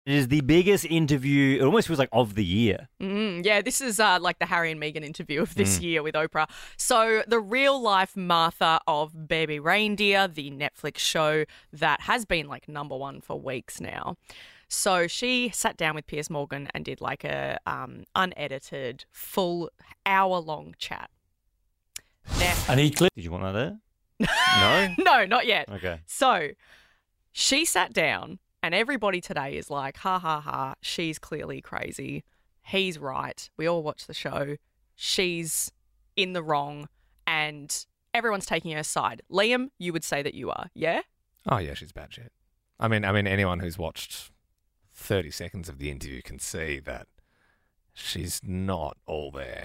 It is the biggest interview, it almost feels like of the year. Yeah, this is like the Harry and Meghan interview of this year with Oprah. So the real life Martha of Baby Reindeer, the Netflix show that has been like number one for weeks now. So she sat down with Piers Morgan and did like a unedited, full hour-long chat. Now, And he clearly... Did you want that there? No? no, not yet. Okay. So she sat down and everybody today is like, ha, ha, ha, she's clearly crazy. He's right. We all watch the show. She's in the wrong and everyone's taking her side. Liam, you would say that you are, yeah? Oh, yeah, she's bad shit. I mean, anyone who's watched 30 seconds of the interview can see that she's not all there.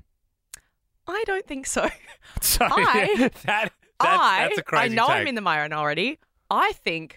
I don't think so. So I- that's a crazy I know take. I'm in the minority. I think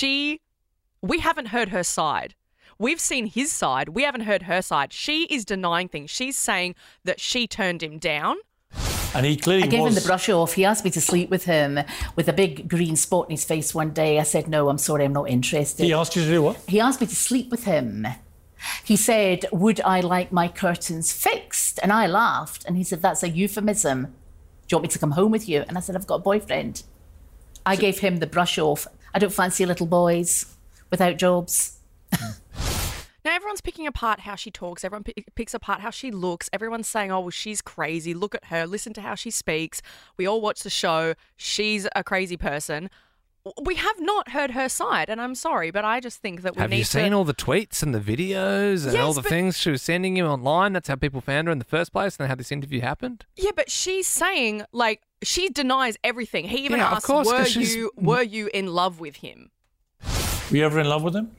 we haven't heard her side. We've seen his side. We haven't heard her side. She is denying things. She's saying that she turned him down. And he clearly I gave him was... the brush off. He asked me to sleep with him with a big green spot in his face one day. I said, no, I'm sorry, I'm not interested. He asked you to do what? He asked me to sleep with him. He said, would I like my curtains fixed? And I laughed. And he said, that's a euphemism. Do you want me to come home with you? And I said, I've got a boyfriend. I gave him the brush off. I don't fancy little boys without jobs. Now, everyone's picking apart how she talks. Everyone picks apart how she looks. Everyone's saying, oh, well, she's crazy. Look at her. Listen to how she speaks. We all watch the show. She's a crazy person. We have not heard her side, and I'm sorry, but I just think that we Have need you seen all the tweets and the videos and Yes, all the but- things she was sending you online? That's how people found her in the first place and how this interview happened? Yeah, but she's saying, like, she denies everything. He even Yeah, of asked, course, 'cause were you in love with him? Were you ever in love with him?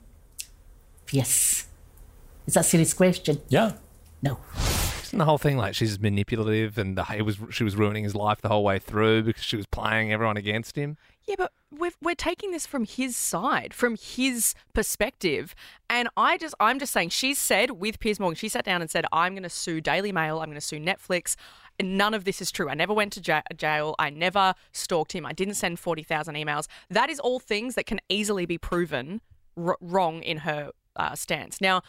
Yes. Is that a serious question? Yeah. No. Isn't the whole thing like she's manipulative and she was ruining his life the whole way through because she was playing everyone against him? Yeah, but we're taking this from his side, from his perspective. And I'm just saying, she said with Piers Morgan, she sat down and said, I'm going to sue Daily Mail, I'm going to sue Netflix. And none of this is true. I never went to jail. I never stalked him. I didn't send 40,000 emails. That is all things that can easily be proven wrong in her stance. Now,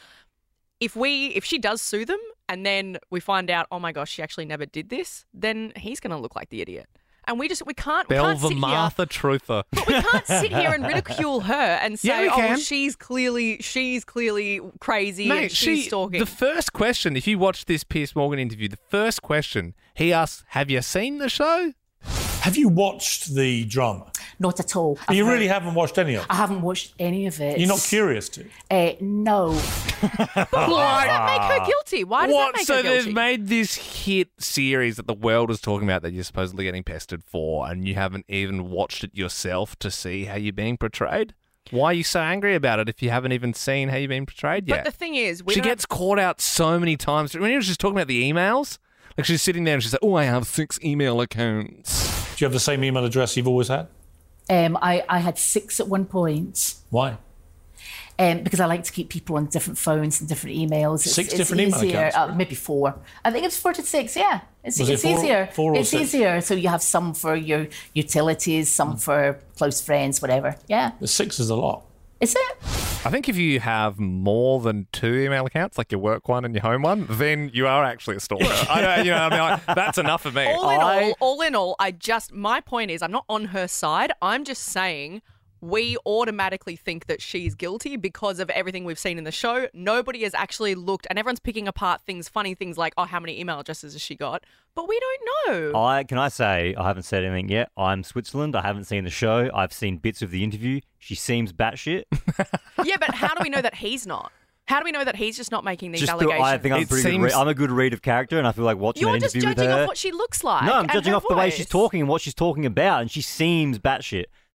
if she does sue them and then we find out, oh my gosh, she actually never did this, then he's going to look like the idiot. And we can't Belva sit Martha Truther. here. We can't sit here and ridicule her and Yeah, say, we oh, can. well, she's clearly crazy Mate, and she's stalking. the first question, if you watch this Piers Morgan interview, the first question he asks, have you seen the show? Have you watched the drama? Not at all. You really haven't watched any of it? I haven't watched any of it. You're not curious to? No. But why does that make her guilty? Why does that make So her guilty? they've made this hit series that the world is talking about that you're supposedly getting pestered for, and you haven't even watched it yourself to see how you're being portrayed? Why are you so angry about it if you haven't even seen how you're being portrayed yet? But the thing is, She gets caught out so many times. When you were just talking about the emails, like she's sitting there and she's like, oh, I have 6 email accounts. Do you have the same email address you've always had? I had 6 at one point. Why? Because I like to keep people on different phones and different emails. Six different email easier. accounts? Maybe 4. I think it's 4 to 6. Yeah, it's Was it four- easier. 4 or it's 6? easier. So you have some for your utilities, some for close friends, whatever. Yeah, The 6 is a lot. is it? I think if you have more than 2 email accounts, like your work one and your home one, then you are actually a stalker. I mean, like, that's enough for me. all in all, my point is, I'm not on her side. I'm just saying we automatically think that she's guilty because of everything we've seen in the show. Nobody has actually looked, and everyone's picking apart funny things like, oh, how many email addresses has she got? But we don't know. Can I say, I haven't said anything yet. I'm Switzerland. I haven't seen the show. I've seen bits of the interview. She seems batshit. Yeah, but how do we know that he's not? How do we know that he's just not making these Just allegations? I think I'm It pretty good. seems- I'm a good read of character, and I feel like watching You're that just interview with judging her. off what she looks like. No, I'm and judging her off the way she's voice. talking and what she's talking about, and she seems batshit.